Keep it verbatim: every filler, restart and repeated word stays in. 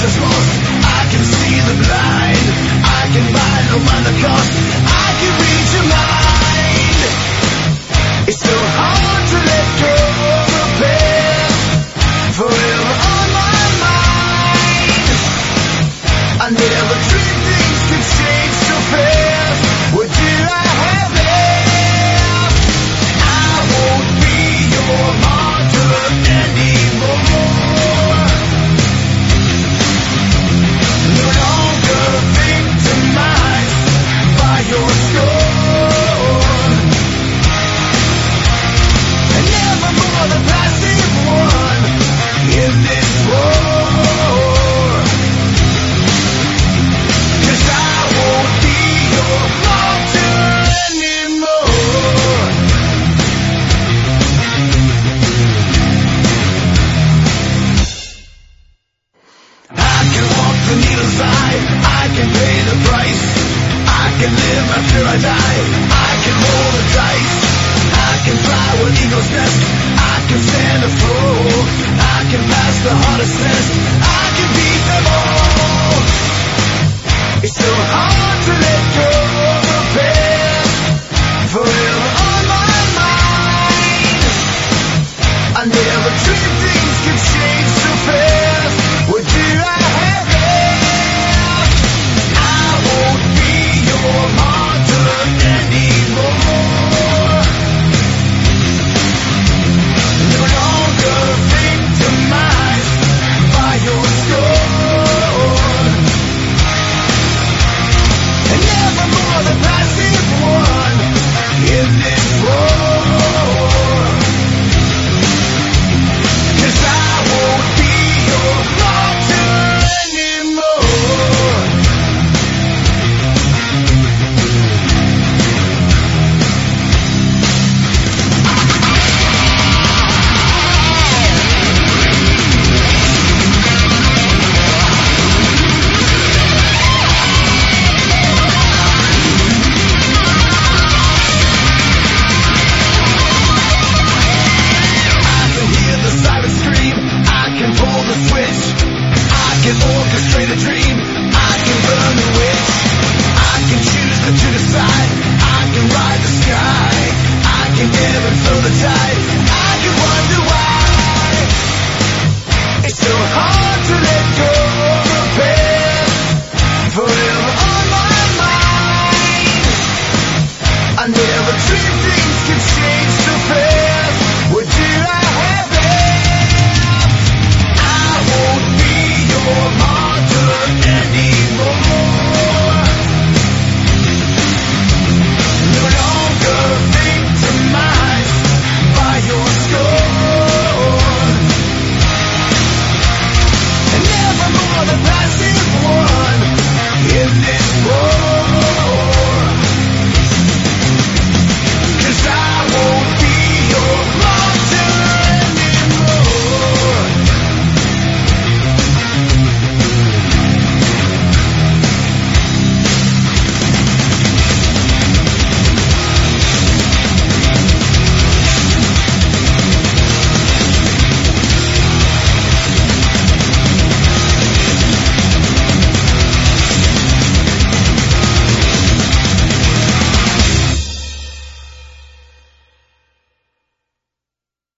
is lost. I can see the blind. I can buy no mind the cost. I can read your mind. It's so hard to let go of the past. Forever on my mind. I never dreamed things could change so fast. What did I have left? I won't be your martyr anymore. No longer victimized by your scorn. And never more the passive one in this war. 'Cause I won't be your martyr anymore. I can walk the needle's eye. I can pay the price. I can live after I die. I can roll the dice. I can fly with eagle's nest. I can stand a foe. I can pass the hardest test. I can beat them all.